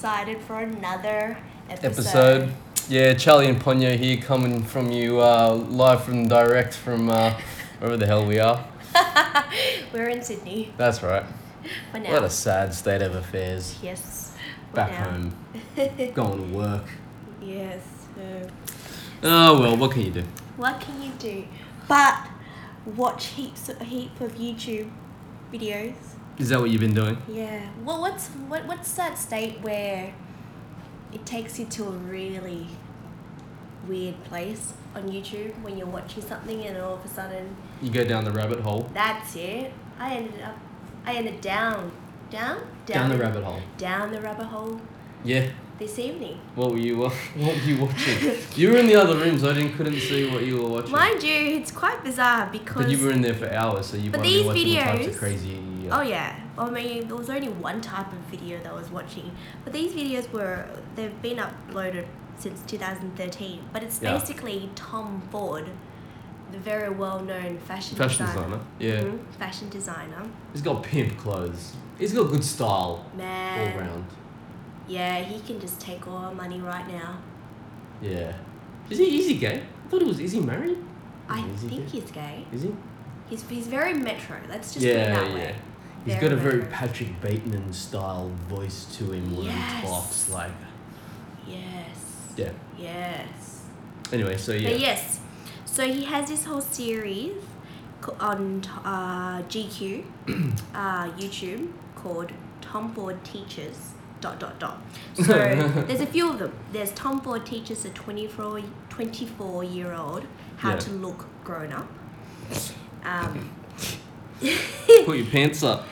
excited for another episode. Yeah, Charlie and Ponyo here, coming from you live from direct from wherever the hell we are. We're in Sydney That's right. for now. What a sad state of affairs. Yes. for Back now. home, going to work. Yes. Oh well, what can you do? What can you do? But watch heap of YouTube videos. Is that what you've been doing? Yeah. Well, what's that state where it takes you to a really weird place on YouTube when you're watching something and all of a sudden You go down the rabbit hole. that's it. I ended down Down the rabbit hole. down the rabbit hole Yeah. this evening. What were you watching? You were in the other room, so I couldn't see what you were watching. Mind you, it's quite bizarre because But you were in there for hours, so you But might be these watching all types of videos- crazy. Oh yeah. I mean, there was only one type of video that I was watching, but these videos they've been uploaded since 2013. But it's Yeah. basically Tom Ford, the very well-known fashion designer. Yeah. Mhm, fashion designer. He's got pimp clothes. He's got good style all Man, round. yeah, he can just take all our money right now. Yeah. Is he gay? I thought is he married? I Is he think gay? he's gay. Is he? He's very metro. Let's just put it Yeah, that yeah. way. He's got a very metro. Patrick Bateman style voice to him when Yes. he talks. Like, Yes. yeah. Yes. Anyway, so yeah. But yes, so he has this whole series on GQ, YouTube, called Tom Ford Teaches ... So there's a few of them. There's Tom Ford Teaches a 24-year-old how Yeah. to look grown up. Put your pants up.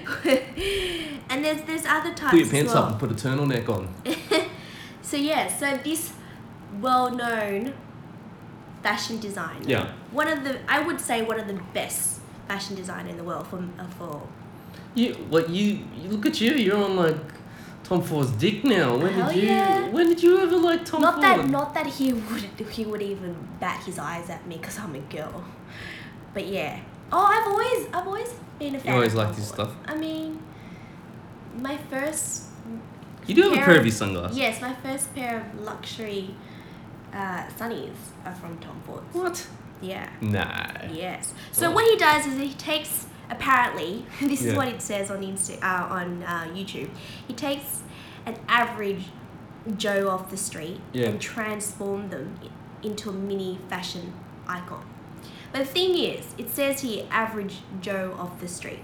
And there's other types Put your as pants well. up and put a turtleneck on. So yeah, so this well-known fashion designer. Yeah. I would say one of the best fashion designer in the world for You look at you. You're on like Tom Ford's dick now. Hell yeah. When did you ever like Tom Ford? not that he would even bat his eyes at me because I'm a girl. But yeah. Oh, I've always been a fan. You always of Tom liked his Ford. stuff. I mean, my first You do have a pair pair of- of sunglasses. Yes, my first pair of luxury sunnies are from Tom Ford. What? Yeah. Nah. Yes. So Oh. what he does is he takes, apparently, this is Yeah. what it says on YouTube. He takes an average Joe off the street Yeah. and transform them into a mini fashion icon. But the thing is, it says here average Joe off the street.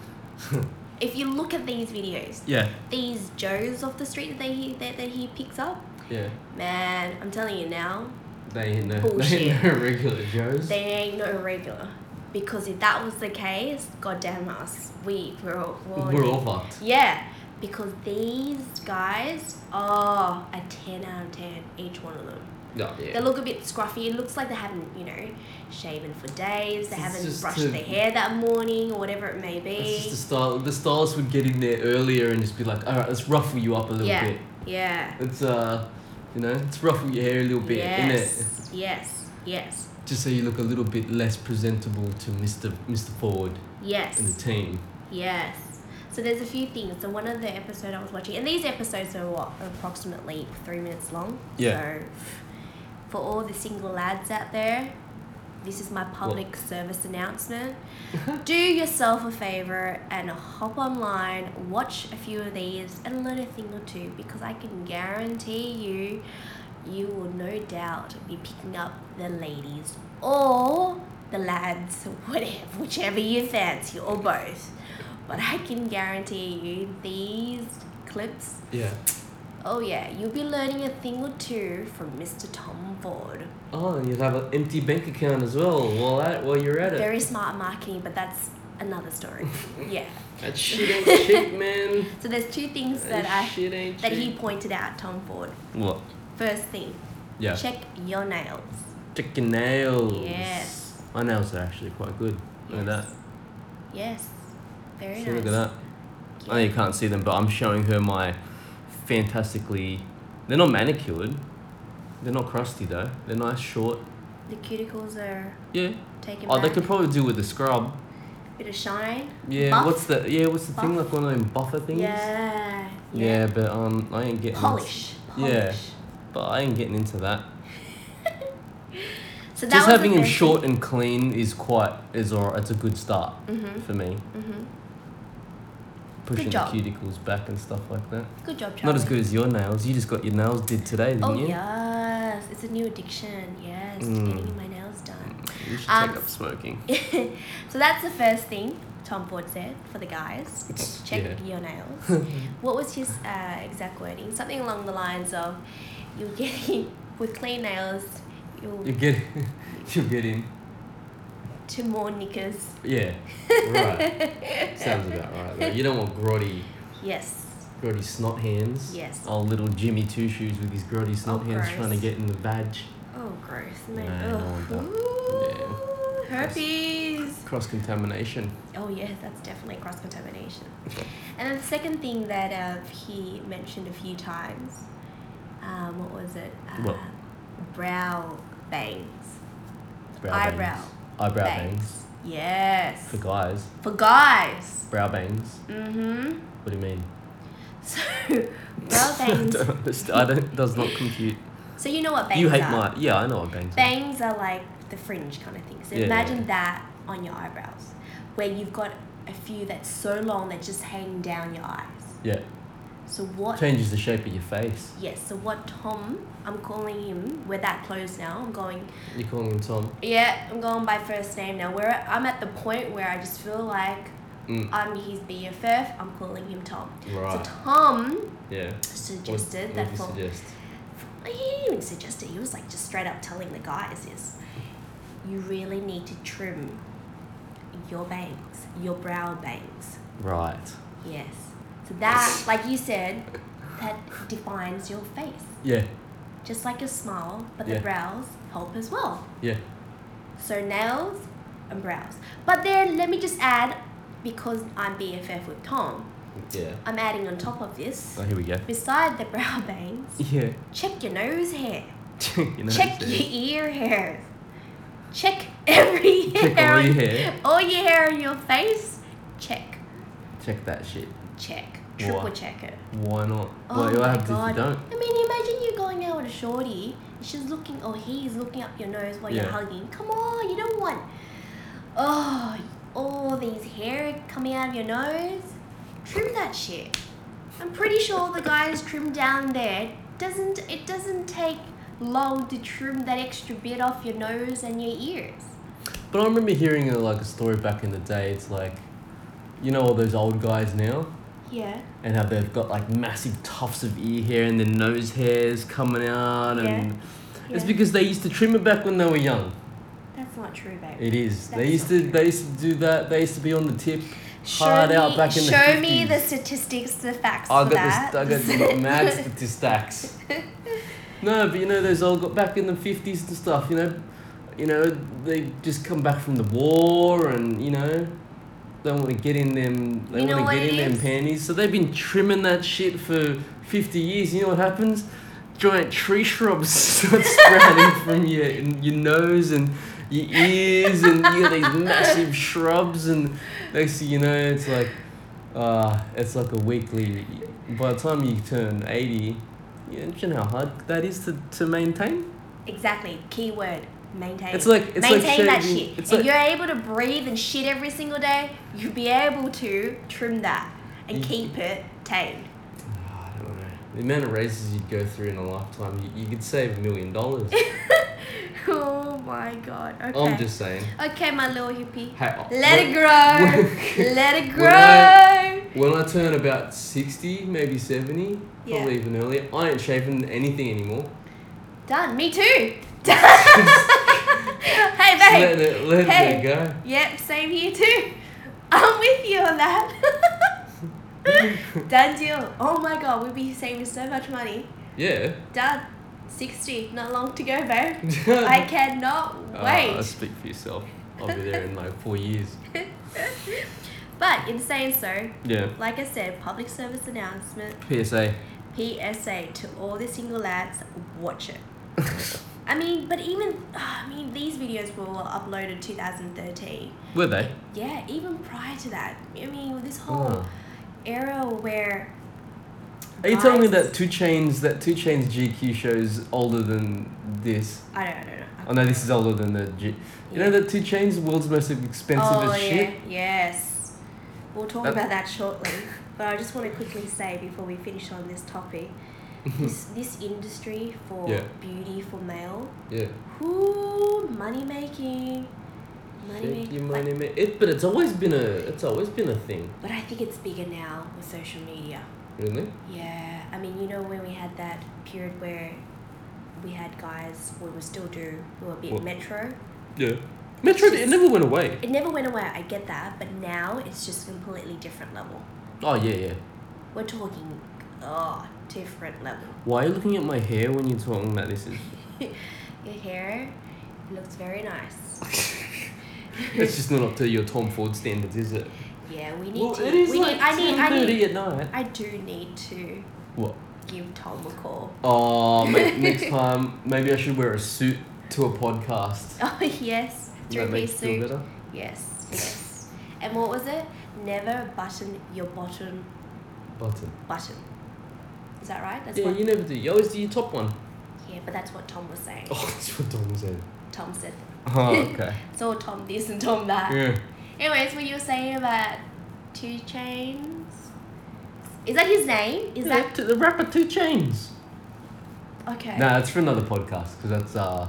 If you look at these videos, Yeah. these Joes off the street that he picks up, Yeah. man, I'm telling you now, They ain't no Bullshit. regular Joes. they ain't no regular. Because if that was the case, goddamn us, we're We're all fucked. Yeah, because these guys are a 10 out of 10, each one of them. Oh, They yeah. look a bit scruffy. It looks like they haven't, shaven for days. They It's haven't just brushed to- their hair that morning or whatever it may It's be. just the style. The stylist would get in there earlier and just be like, all right, let's ruffle you up a little Yeah, bit. yeah. It's let's ruffle your hair a little bit, innit? Yes. Just so you look a little bit less presentable to Mr. Ford Yes. and the team. Yes. So there's a few things. So one of the episodes I was watching, and these episodes are approximately 3 minutes long. Yeah. So for all the single lads out there, this is my public service announcement. Do yourself a favor and hop online, watch a few of these, and learn a thing or two, because I can guarantee you will no doubt be picking up the ladies or the lads, whichever you fancy, or both. But I can guarantee you these clips, Yeah. oh yeah, you'll be learning a thing or two from Mr. Tom Ford. Oh, you'll have an empty bank account as well while you're at it. Very smart marketing, but that's another story. Yeah. That shit ain't cheap, man. So there's two things That shit ain't that he cheap. pointed out, Tom Ford. What? First thing, Yeah. check your nails. Check your nails. Yes. My nails are actually quite good. Look at that. Yes. Very See, nice. look at that. I know you can't see them, but I'm showing her my fantastically... They're not manicured. They're not crusty though. They're nice, short. The cuticles are Yeah. taken Oh, back. they could probably do with the scrub. bit of shine. Yeah, Buff. what's the thing, like one of them buffer things? Yeah. Yeah, but I ain't getting Polish. Yeah. But I ain't getting into that. So that Just was having the him first short thing. and clean is alright. It's a good start for me. Pushing the job. cuticles back and stuff like that. Good job, Charlie. Not as good as your nails. You just got your nails did today, didn't Oh you? yes, it's a new addiction. Yes, to getting my nails done. You should take up smoking. So that's the first thing Tom Ford said for the guys. Check your nails. What was his exact wording? Something along the lines of, "You're getting with clean nails. You'll You're getting. to more knickers." Yeah. Right. Sounds about right. Though. You don't want grotty Yes. snot hands. Yes. Oh, little Jimmy Two Shoes with his grotty snot hands gross. trying to get in the badge. Oh, gross, No, man. no one does. Ooh, herpes. Cross contamination. Oh yeah, that's definitely cross contamination. And then the second thing that he mentioned a few times, what was it? What? Brow bangs. Eyebrow bangs. Yes. For guys. For guys. Brow bangs. Mm-hmm. What do you mean? So brow bangs. Does not compute. So you know what bangs You hate are? yeah, I know what bangs are. Bangs are like the fringe kind of thing. So Yeah, imagine yeah. that on your eyebrows, where you've got a few that's so long that just hang down your eyes. Yeah. So what? Changes the shape of your face. Yes. So what Tom? I'm calling him. We're that close now. I'm going. You're calling him Tom. Yeah, I'm going by first name now. Where I'm at the point where I just feel like I'm his BFF. I'm calling him Tom. Right. So Tom Yeah. suggested What that did for. you suggest? He didn't even suggest it. He was like just straight up telling the guys is, you really need to trim your bangs, your brow bangs. Right. Yes. So that, like you said, that defines your face. Yeah. Just like a smile, but Yeah. the brows help as well. Yeah. So nails and brows. But then let me just add, because I'm BFF with Tom, Yeah. I'm adding on top of this, Oh, here we go. beside the brow bangs, Yeah. check your nose hair. You know Check what I'm your saying? ear hairs. Check every Check hair. all your hair. All your hair on your face. Check. Check that shit. Check. Triple Why? check it. Why not? Oh What my happens god. if you don't? I mean, imagine you going out with a shorty. She's looking, or he's looking up your nose while you're Yeah. hugging. Come on, you don't want. Oh, all these hair coming out of your nose. Trim that shit. I'm pretty sure the guys trim down there. It doesn't take long to trim that extra bit off your nose and your ears. But I remember hearing a story back in the day. It's like, you know, all those old guys now, Yeah. and how they've got like massive tufts of ear hair and their nose hairs coming out, and it's Yeah. because they used to trim it back when they were young. That's not true, babe. It is. That's They used not to. true. They used to do that. They used to be on the tip, hard out back in the 50s. Show me the statistics, the facts I for got that. I got mad statistics. No, but you know, those all got back in the 50s and stuff. You know, they just come back from the war, and you know, they want to get in them. They You know want what to get in it them is? panties. So they've been trimming that shit for 50 years. You know what happens? Giant tree shrubs start sprouting from your nose and your ears, and you got these massive shrubs, and next thing you know, it's like a weekly. By the time you turn 80, you know how hard that is to maintain. Exactly. Keyword. Maintain. It's like maintain that shaving- shit. it's If like- you're able to breathe and shit every single day, you'll be able to trim that and keep it tamed. I don't know. The amount of races you'd go through in a lifetime, you could save $1 million. Oh my god. Okay. I'm just saying. Okay, my little hippie. Hey, Let it grow. Let it when grow. When I turn about 60, maybe 70, Yeah. probably even earlier, I ain't shaving anything anymore. Done. Me too. Done. Hey, babe. Let Hey. it go. Yep, same here too. I'm with you on that. Done deal. Oh my god, we'll be saving so much money. Yeah. Done. 60. Not long to go, babe. I cannot wait. Speak for yourself. I'll be there in like 4 years. But in saying so, Yeah. like I said, public service announcement, PSA. PSA to all the single lads, watch it. I mean, but even these videos were uploaded 2013. Were they? Yeah, even prior to that. I mean, this whole Oh. era where. Are you telling me guys- that 2 Chainz GQ show is older than this? I don't know. Oh no, this is older than the G. You know that 2 Chainz world's most expensive Oh as yeah, shit? yes. We'll talk That- about that shortly. But I just want to quickly say before we finish on this topic, this industry for Yeah. beauty for male, Yeah. whoo, money making. Shake your money, man. But it's always been a thing. But I think it's bigger now with social media. Really? Yeah, I mean, you know, when we had that period where we had guys, well, we still do, who were a bit What? metro. Yeah. Metro, it never went away. It never went away, I get that, but now it's just a completely different level. Oh yeah. We're talking, different level. Why are you looking at my hair when you're talking about this? Your hair looks very nice. It's just not up to your Tom Ford standards, is it? Yeah, we need Well, to. it is we like need, I need. at night. I do need to What? give Tom a call. Oh, next time maybe I should wear a suit to a podcast. Oh yes, Does that make you three-piece feel suit. better? Yes. And what was it? Never button your bottom button. Is that right? That's Yeah, what. you never do. You always do your top one. Yeah, but that's what Tom was saying. Oh, that's what Tom said. Tom said. Oh, okay. So Tom this and Tom that. Yeah. Anyways, what you were saying about 2 Chainz? Is that his name? Is Yeah, the rapper 2 Chainz. that okay? Nah, it's for another podcast because That's,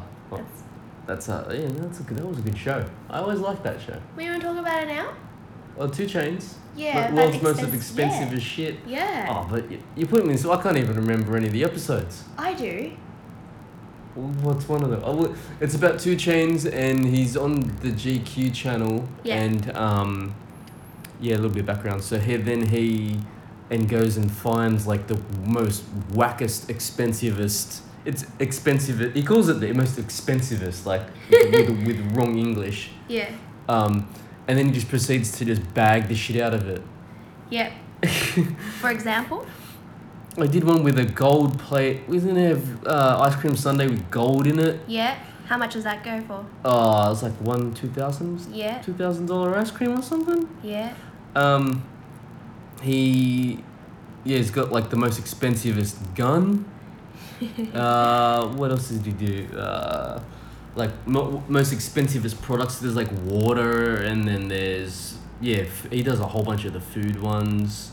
that was a good show. I always liked that show. we want to talk about it now? Well, 2 Chainz. Yeah, Like, but world's most expensive yeah. as shit. Yeah, Oh, but you put me in, so I can't even remember any of the episodes. I do. What's one of them? Oh, well, it's about 2 Chainz and he's on the GQ channel. Yeah. And yeah, a little bit of background. So he goes and finds like the most wackest, expensivest. It's expensive. He calls it the most expensivest, like with wrong English. Yeah. And then he just proceeds to just bag the shit out of it. Yep. For example? I did one with a gold plate. Wasn't it ice cream sundae with gold in it? Yeah. How much does that go for? Oh, it was like $2,000 Yeah. $2,000 ice cream or something. Yeah. He's got like the most expensivest gun. What else did he do? Like most expensivest products. There's like water, and then there's he does a whole bunch of the food ones.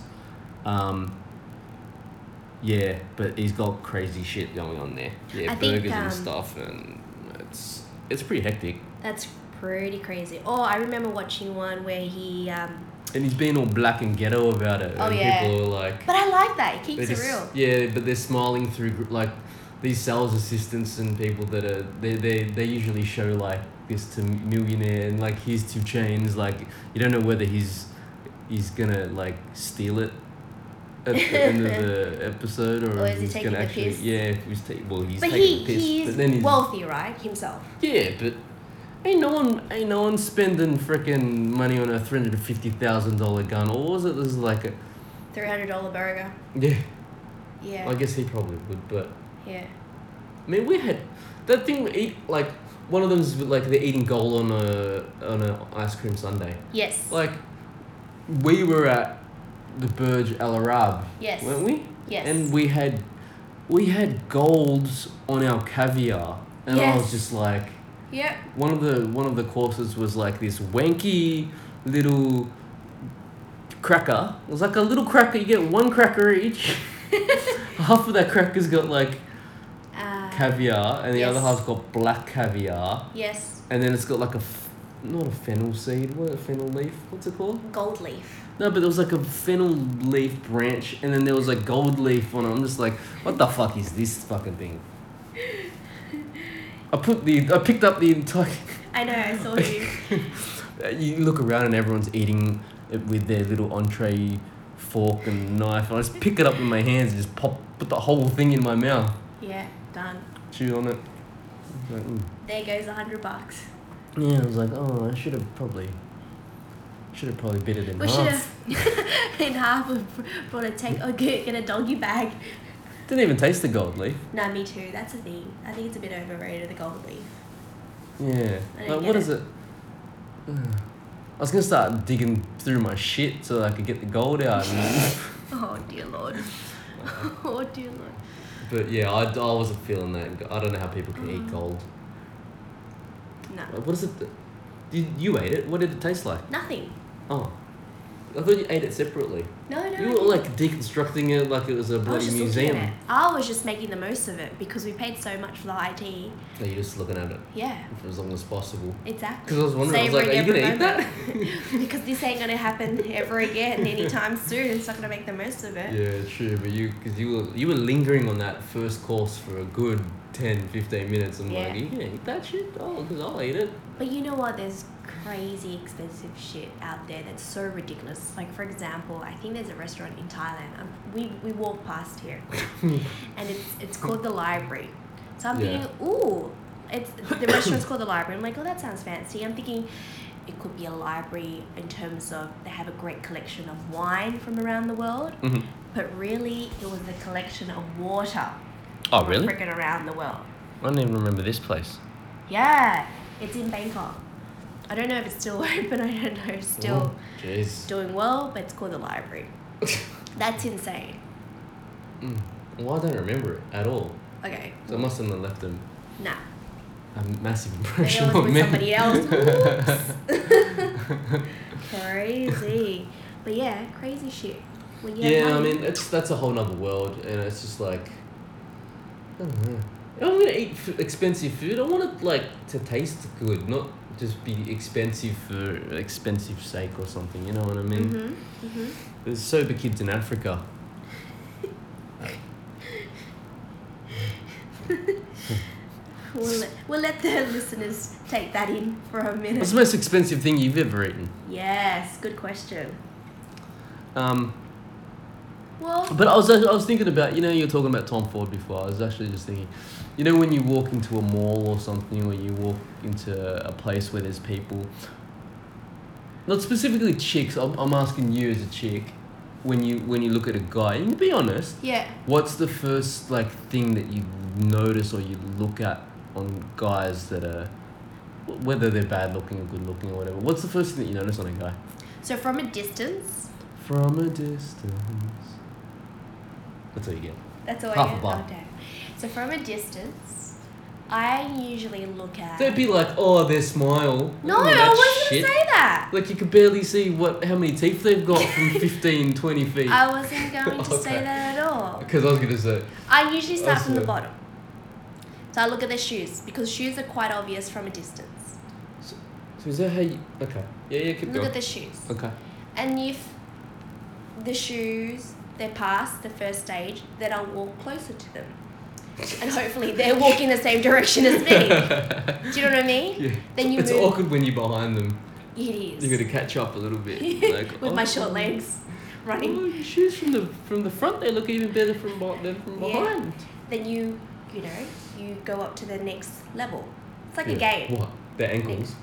Yeah, but he's got crazy shit going on there. Yeah, I think, burgers and stuff, and it's pretty hectic. That's pretty crazy. Oh, I remember watching one where he. And he's being all black and ghetto about it. Oh, and yeah. people are like, But I like that. It keeps they're it just- real. Yeah, but they're smiling through like these sales assistants and people that are they usually show like this to millionaire and like here's 2 Chainz. Like you don't know whether he's gonna like steal it at the end of the episode or, Or is if he he's taking gonna the actually piss? he's taking But the piss. he's But then he's wealthy, right? Himself. yeah, but ain't no one spending freaking money on a $350,000 gun. Or was it? This is like a $300 burger. yeah. Yeah. I guess he probably would, but Yeah. I mean, we had that thing we eat like one of them's like they're eating gold on a ice cream sundae. Yes. Like we were at the Burj Al Arab, Yes. weren't we? Yes. And we had golds on our caviar, and I was Yes. just like. Yep. One of the courses was like this wanky little cracker. It was like a little cracker. You get 1 cracker each. Half of that cracker's got like caviar, and the other Yes. half's got black caviar. Yes. And then it's got like not a fennel seed. What a fennel leaf? What's it called? Gold leaf. No, but there was like a fennel leaf branch, and then there was like gold leaf on it. I'm just like, what the fuck is this fucking thing? I picked up the entire. I know, I saw you. You look around and everyone's eating it with their little entree fork and knife. And I just pick it up in my hands and just put the whole thing in my mouth. Yeah, done. Chew on it. Like, There goes $100. Yeah, I was like, oh, I should have probably bit it in We should half. have in half of brought a get a doggy bag. Didn't even taste the gold leaf. No, me too. That's the thing. I think it's a bit overrated, the gold leaf. Yeah. I don't Like, get what it. is it? I was gonna start digging through my shit so I could get the gold out. Oh, dear Lord. Oh, dear Lord. But yeah, I wasn't feeling that. I don't know how people can eat gold. No. Like, what is it? You ate it. What did it taste like? Nothing. Oh, I thought you ate it separately. No, no. You were like deconstructing it like it was a I was bloody just museum. looking at it. I was just making the most of it because we paid so much for the IT. No, you're just looking at it Yeah, for as long as possible. exactly. Because I was wondering, I was like, are you Savouring gonna eat every that? moment. Because this ain't gonna happen ever again anytime soon. It's not gonna make the most of it. Yeah, true. But you were lingering on that first course for a good 10, 15 minutes. I'm Yeah. like, are you gonna eat that shit? Oh, because I'll eat it. But you know what? There's crazy expensive shit out there that's so ridiculous. Like, for example, I think there's a restaurant in Thailand. We walk past here, and it's called the Library. So I'm Yeah. thinking, ooh, the restaurant's called the Library. I'm like, oh, that sounds fancy. I'm thinking it could be a library in terms of they have a great collection of wine from around the world, Mm-hmm. but really it was a collection of water Oh, from really? freaking around the world. I don't even remember this place. Yeah, it's in Bangkok. I don't know if it's still open. I don't know. It's still Oh, jeez. doing well, but it's called the Library. That's insane. Well, I don't remember it at all. Okay. So I must have left Nah. a massive Maybe impression I was on with me. somebody else. Oops. Crazy. But yeah, crazy shit. When you have Yeah, I money- mean, that's a whole nother world, and it's just like, I don't know. If I'm gonna eat expensive food, I want it like to taste good, not just be expensive for expensive sake or something. You know what I mean? Mhm. There's sober kids in Africa. We'll let the listeners take that in for a minute. What's the most expensive thing you've ever eaten? Yes, good question. Well, But I was thinking about, you were talking about Tom Ford before. I was actually just thinking, when you walk into a mall or something, or you walk into a place where there's people, not specifically chicks. I'm asking you as a chick, when you look at a guy, and be honest, yeah. what's the first thing that you notice or you look at on guys that are, whether they're bad looking or good looking or whatever? What's the first thing that you notice on a guy? So from a distance, From a distance. That's all you get. that's all I Half a get. bar. Okay. So from a distance, I usually look at. Don't be like, oh, their smile. No, Ooh, I that's wasn't shit. gonna say that. Like, you could barely see how many teeth they've got from 15, 20 feet. I wasn't going to say Okay. that at all. Because I was going to say, I usually start from the see. bottom. So I look at their shoes because shoes are quite obvious from a distance. so is that how you... Okay. Yeah, keep Look going. at the shoes. Okay. And if the shoes, they're past the first stage, then I'll walk closer to them. And hopefully they're walking the same direction as me. Do you know what I mean? Yeah. Then you it's move. awkward when you're behind them. It is. You got to catch up a little bit. Like, With my short legs running. Oh, your shoes from the front, they look even better than from behind. Then you go up to the next level. It's like a Yeah. game. What? Their ankles?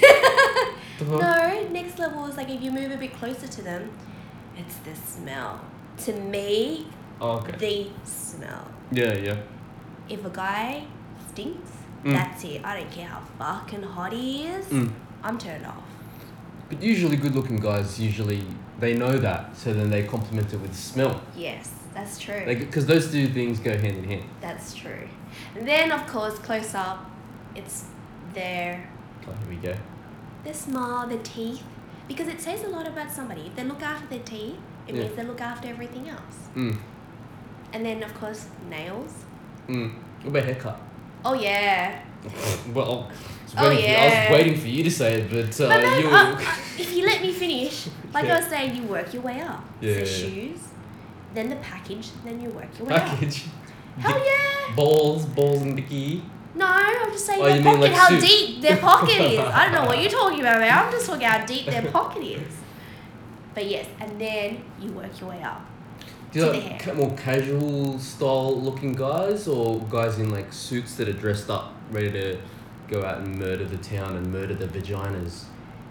The fuck? No, next level is like if you move a bit closer to them, it's the smell. To me, Oh, okay. the smell. Yeah. If a guy stinks, Mm. that's it. I don't care how fucking hot he is. Mm. I'm turned off. But usually good-looking guys, they know that, so then they complement it with smell. Yes, that's true. Because those two things go hand in hand. That's true. And then, of course, close up, it's their Oh, here we go. smile, their teeth. Because it says a lot about somebody. If they look after their teeth, it Yeah. means they look after everything else. Mm. And then, of course, nails. Mm. What about haircut? Oh, yeah. Well, Oh, yeah. I was waiting for you to say it, but But then, you. if you let me finish, like Yeah. I was saying, you work your way up. Yeah, the yeah. shoes, then the package, then you work your way up. Package. Hell yeah! Balls and dicky. No, I'm just saying Oh, their you mean pocket, like how soup? deep their pocket is. I don't know what you're talking about, man. I'm just talking how deep their pocket is. But yes, and then you work your way up. Do you To like the hair. more casual style looking guys, or guys in like suits that are dressed up, ready to go out and murder the town and murder the vaginas?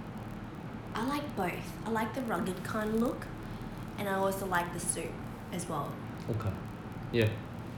I like both. I like the rugged kind of look, and I also like the suit as well. Okay. Yeah.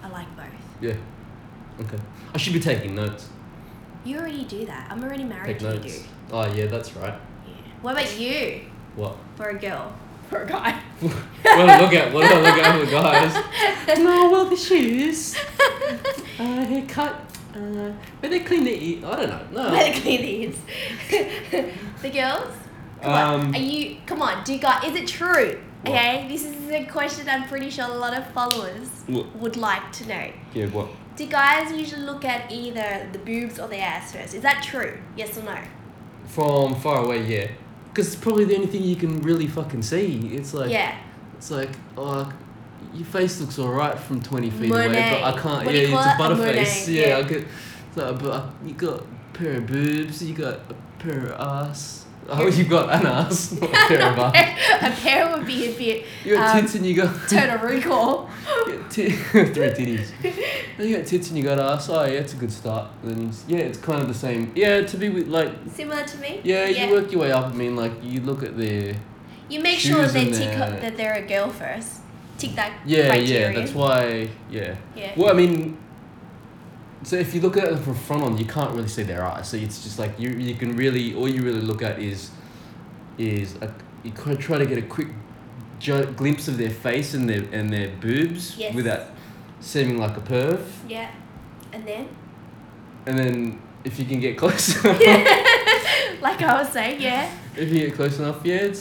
I like both. Yeah. Okay. I should be taking notes. You already do that. I'm already married Take to you, notes. dude. Oh yeah, that's right. Yeah. What about you? What? For a girl. For a guy. What do I look at? What do I look at for guys? No, well, the shoes. Haircut. But they clean their ears. I don't know. No. Medically needs. The girls? Come on. Are you, come on, do you guys, is it true? What? Okay, this is a question I'm pretty sure a lot of followers What? would like to know. Yeah, what? Do guys usually look at either the boobs or the ass first? Is that true? Yes or no? From far away, yeah. Because it's probably the only thing you can really fucking see. It's like, Yeah. it's like, oh, your face looks alright from 20 feet Monet. away, but I can't. What do you Yeah, it's call a it? A butterface. Monet, Yeah, yeah. I could. So, but you got a pair of boobs, you got a pair of ass. Oh, you got an ass, not a pair of ass. A pair would be a bit You got tits and you got. total recall. You got 3 titties. Then you got tits and you got ass. Oh, yeah, it's a good start. Then yeah, it's kind of the same. Yeah, to be with like. Similar to me? Yeah, you work your way up. I mean, like you look at their. You make sure shoes they and tick their- up that they're a girl first. Tick that Yeah, criteria. yeah, that's why. Yeah. Yeah. Well, I mean, so if you look at it from front on, you can't really see their eyes. So it's just like you can really, all you really look at is you kind of try to get a quick glimpse of their face and their boobs Yes. without seeming like a perv. Yeah. And then? And then if you can get close, Like I was saying, yeah. if you get close enough, yeah, it's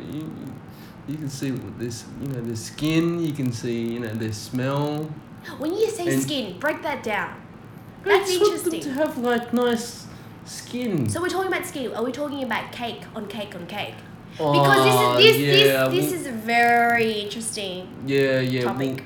you can see this, their skin. You can see, their smell. When you say And- skin, break that down. I That's just want interesting. them to have like nice skin. So we're talking about skin. Are we talking about cake on cake on cake? Oh, Because yeah, this is a very interesting yeah. topic.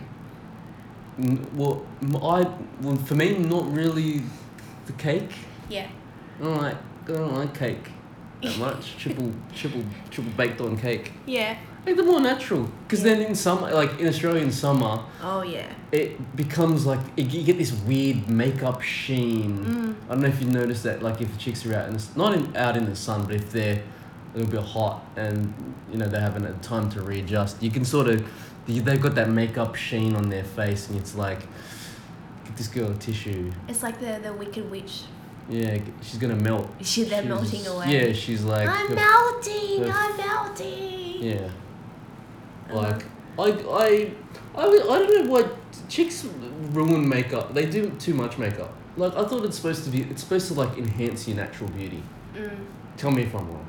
Well, for me, not really the cake. Yeah. I don't like cake that much. triple baked on cake. Yeah. Like the more natural, because Yeah. then in summer, like in Australian summer, Oh yeah. it becomes like you get this weird makeup sheen. I don't know if you noticed that, like if the chicks are out out in the sun, but if they're a little bit hot and they're having a time to readjust, you can sort of they've got that makeup sheen on their face, and it's like, get this girl a tissue. It's like the Wicked Witch. Yeah, she's gonna melt. They're She's- melting away. Yeah, she's like. I'm her- melting. her- I'm melting. Yeah. Uh-huh. Like I don't know why chicks ruin makeup. They do too much makeup. Like I thought it's supposed to like enhance your natural beauty. Tell me if I'm wrong.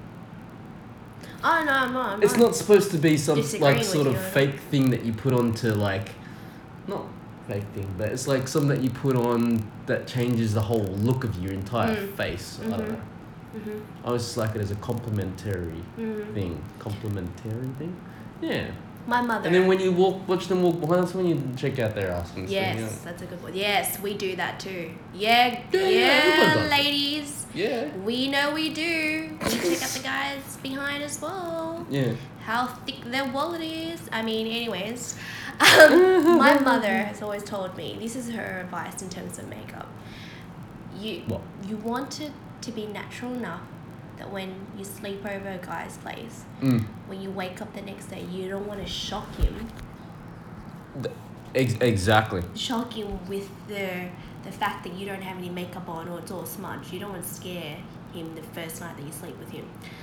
Oh no, I'm not. It's not supposed to be some disagreeing like with sort of you. fake thing that you put onto like, not fake thing, but it's like something that you put on that changes the whole look of your entire face. I don't know. I always just like it as a complimentary thing. Complementary thing? Yeah. My mother. And then when you watch them walk behind, that's when you check out their ass and stuff, Yes, that's a good one. Yes, we do that too. Yeah, Yeah, everyone does. ladies. Yeah. We know we do. We check out the guys behind as well. Yeah. How thick their wallet is. I mean, anyways. My mother has always told me, this is her advice in terms of makeup. What? You want it to be natural enough that when you sleep over a guy's place, when you wake up the next day, you don't want to shock him. Exactly. Shock him with the fact that you don't have any makeup on or it's all smudged. You don't want to scare him the first night that you sleep with him.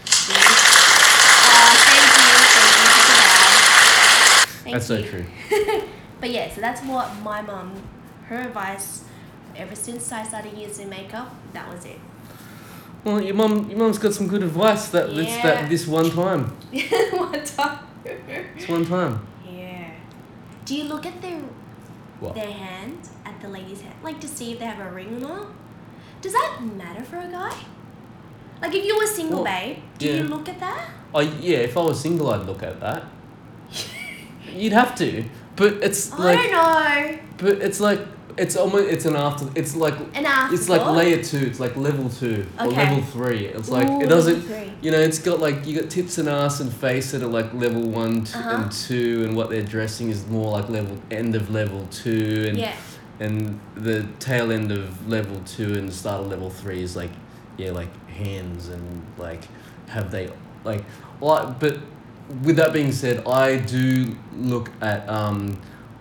Thank That's so you. true. But yeah, so that's what my mum, her advice, ever since I started using makeup, that was it. Well, your mum's got some good advice. This one time. One time. This one time. Yeah. Do you look at What? their hand, at the lady's hand, like to see if they have a ring or not? Does that matter for a guy? Like if you were single, Well, babe, do yeah. you look at that? Oh yeah, if I was single, I'd look at that. You'd have to, but it's I like, don't know. but it's like it's almost an after. It's like An afterthought? it's like layer 2. It's like level 2 or Okay. level 3. It's like Ooh, it doesn't. level 3. It's got like you got tits and ass and face that are like level 1 and 2, and what they're dressing is more like end of level 2, and Yeah. and the tail end of level 2 and the start of level 3 is like like hands and like have they like but with that being said, I do look at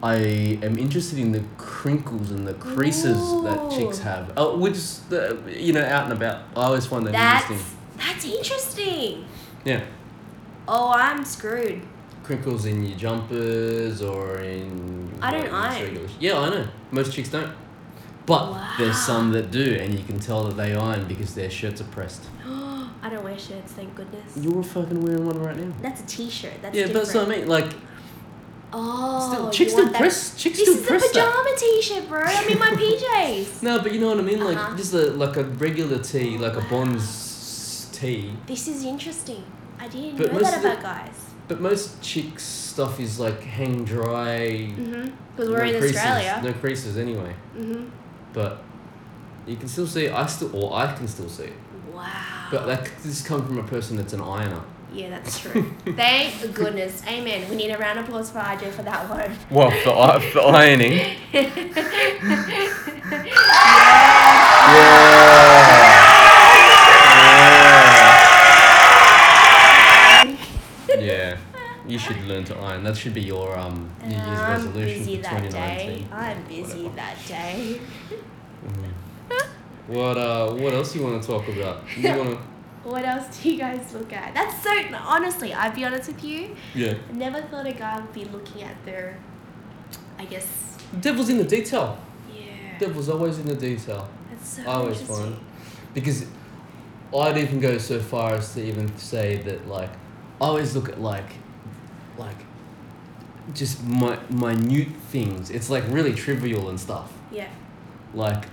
I am interested in the crinkles and the creases that chicks Ooh. have. Oh, which out and about. I always find that interesting. That's interesting. Yeah. Oh, I'm screwed. Crinkles in your jumpers or in. I don't your iron. regular- Yeah, I know. Most chicks don't. But there's some that do, and you can tell that they iron because their shirts are pressed. I don't wear shirts, thank goodness. You're fucking wearing one right now. That's a t-shirt. That's Yeah, but different. that's what I mean. Like, Oh, chicks you still want that- press. Chicks This still is press a that. pajama t-shirt, bro. I'm in my PJs. No, but you know what I mean. Like Uh-huh. just like a regular tee, like a Bonds tee. This is interesting. I didn't But know most that of the- about guys. But most chicks stuff is like hang dry. Because we're in creases, Australia. No creases anyway. But you can still see it. I can still see it. Wow. But this comes from a person that's an ironer. Yeah, that's true. Thank goodness. Amen. We need a round of applause for RJ for that one. Well, for ironing. Yeah. You should learn to iron. That should be your New Year's I'm resolution busy for that 2019. day. I'm busy that day. What else you want to talk about? You want to? What else do you guys look at? That's so honestly, I'll be honest with you. Yeah. I never thought a guy would be looking at their, I guess. The devil's in the detail. Yeah. Devil's always in the detail. That's so I always interesting. find, because I'd even go so far as to even say that I always look at like just minute things. It's like really trivial and stuff. Yeah. Like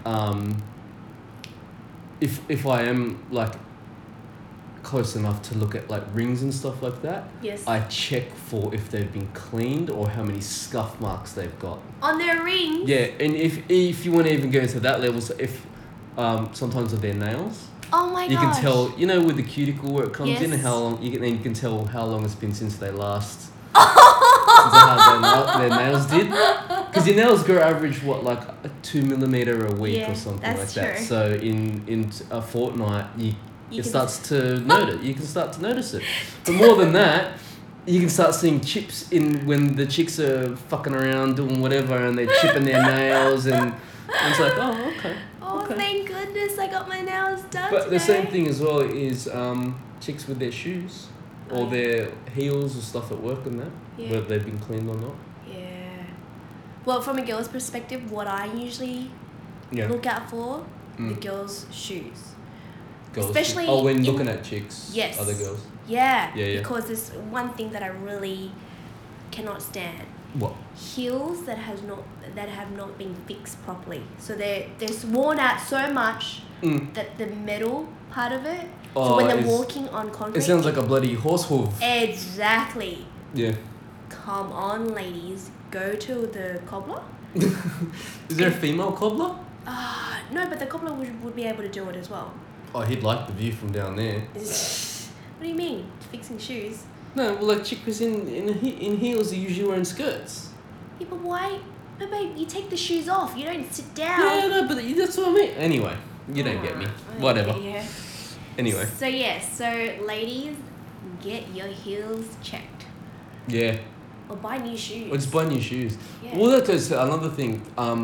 if I am like close enough to look at like rings and stuff like that, Yes. I check for if they've been cleaned or how many scuff marks they've got. On their ring. Yeah, and if you want to even go to that level, so if sometimes with their nails, Oh my you gosh. can tell, with the cuticle where it comes in, and Yes. how long you can tell how long it's been since they last since they had their nails did, because your nails grow average like 2 millimeter a week Yeah, or something like that's that. true. So in a fortnight, You it can- starts to notice. You can start to notice it. But more than that, you can start seeing chips in when the chicks are fucking around doing whatever, and they're chipping their nails, and it's like, oh, okay. Oh, okay. thank goodness I got my nails done But today. the same thing as well is chicks with their shoes or their heels or stuff at work and that, Yeah. whether they've been cleaned or not. Yeah. Well, from a girl's perspective, what I usually look out for, the girls' shoes. Girls. especially when in- looking at chicks, Yes. other girls. Yeah. Yeah, yeah. Because there's one thing that I really cannot stand. What? Heels that have not been fixed properly. So they're worn out so much that the metal part of it. So Oh, when they're it's- walking on concrete. It sounds like a bloody horse hoof. Exactly. Yeah. Come on, ladies. Go to the cobbler. Is there a female cobbler? No, but the cobbler would be able to do it as well. Oh, he'd like the view from down there. What do you mean? Fixing shoes? No, well, like chicks in heels are usually wearing skirts. Yeah, but why? But babe, you take the shoes off. You don't sit down. Yeah, no, but that's what I mean. Anyway, you don't get me. Whatever. Yeah. Anyway. So ladies, get your heels checked Yeah. or buy new shoes. Or just buy new shoes. Yeah. Well, that goes to another thing.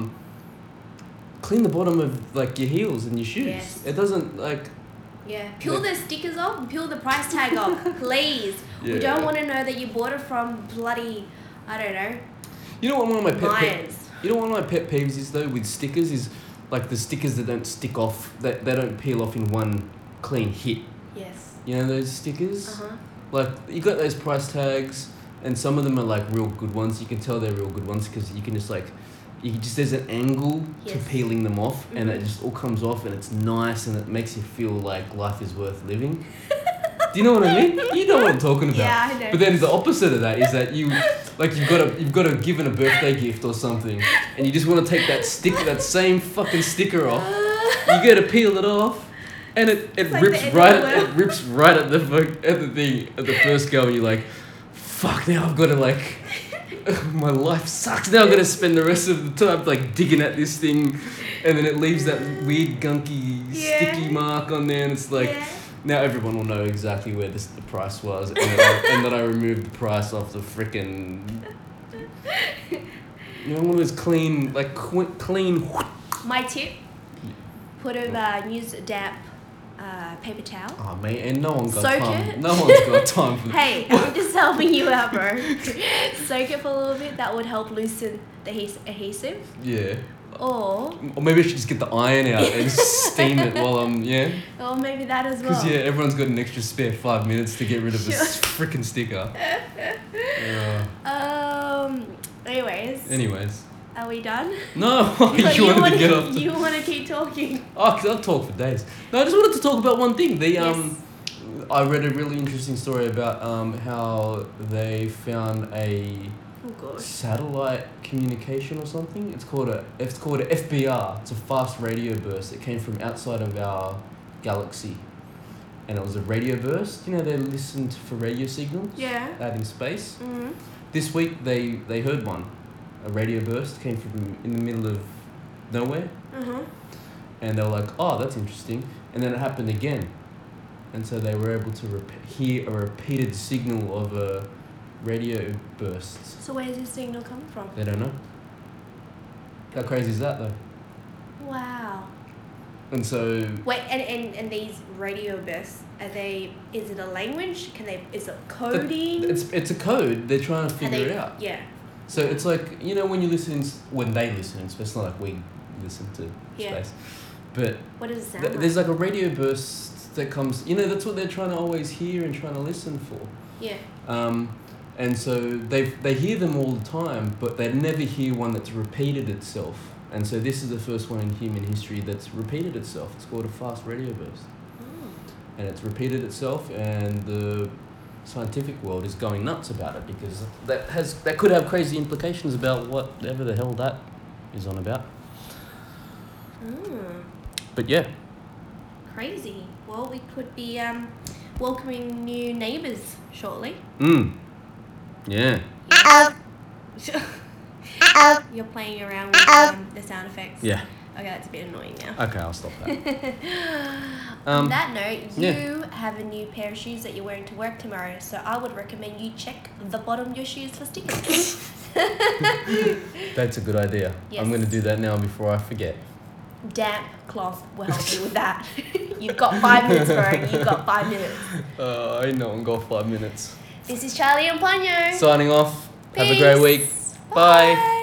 Clean the bottom of like your heels and your shoes. Yes. It doesn't like. Yeah. Peel the stickers off and peel the price tag off, please. We Yeah. don't want to know that you bought it from bloody, I don't know, You know what one of my pet Myers. You know what one of my pet peeves is though with stickers is like the stickers that don't stick off, that they don't peel off in one clean hit. Yes. You know those stickers? Uh-huh. Like you got those price tags, and some of them are like real good ones. You can tell they're real good ones because you can just there's an angle to Yes. peeling them off, and it Mhm. just all comes off, and it's nice, and it makes you feel like life is worth living. Do you know what I mean? You know what I'm talking about. Yeah, I know. But then the opposite of that is that you've got to given a birthday gift or something, and you just want to take that same fucking sticker off. You go to peel it off, and it like rips the end right of the at, world. it rips right at the first go, and you're like, fuck, now I've got to like. My life sucks. Now I'm gonna spend the rest of the time like digging at this thing, and then it leaves that weird gunky sticky mark on there, and it's like Yeah. now everyone will know exactly where the price was, and that I removed the price off the frickin'. You know, one of those clean, like clean. My tip: put over use a damp paper towel. Oh mate, and no one's got Soak time. it. No one's got time for that. Hey, I'm just helping you out, bro. Soak it for a little bit. That would help loosen the adhesive. Yeah. Or maybe I should just get the iron out and steam it while I'm or maybe that as well. Because everyone's got an extra spare 5 minutes to get rid of this freaking sticker. Anyways. Are we done? No, you wanted to get off. You want to keep talking. Oh, because I'll talk for days. No, I just wanted to talk about one thing. I read a really interesting story about how they found a satellite communication or something. It's called a FBR. It's a fast radio burst. It came from outside of our galaxy, and it was a radio burst. You know, they listened for radio signals. Yeah. Out in space. Mm-hmm. This week they heard one. A radio burst came from in the middle of nowhere. Mm-hmm. And they were like, oh, that's interesting. And then it happened again. And so they were able to hear a repeated signal of a radio burst. So where's this signal coming from? They don't know. How crazy is that, though? Wow. And so... Wait, and these radio bursts, is it a language? Is it coding? It's a code. They're trying to figure it out. Yeah. So it's like, you know, when they listen in space, not like we listen to space. But what does it sound like? There's like a radio burst that comes, you know, that's what they're trying to always hear and trying to listen for. Yeah. And so they hear them all the time, but they never hear one that's repeated itself. And so this is the first one in human history that's repeated itself. It's called a fast radio burst. Oh. And it's repeated itself, and the scientific world is going nuts about it because that could have crazy implications about whatever the hell that is on about. But yeah. Crazy. Well, we could be welcoming new neighbours shortly. Yeah. You're playing around with the sound effects. Yeah. Okay, that's a bit annoying now. Okay, I'll stop that. On that note, you have a new pair of shoes that you're wearing to work tomorrow, so I would recommend you check the bottom of your shoes for stickers. That's a good idea. Yes. I'm going to do that now before I forget. Damp cloth will help you with that. You've got 5 minutes, bro. You've got 5 minutes. I know, I've got 5 minutes. This is Charlie and Ponyo. Signing off. Peace. Have a great week. Bye.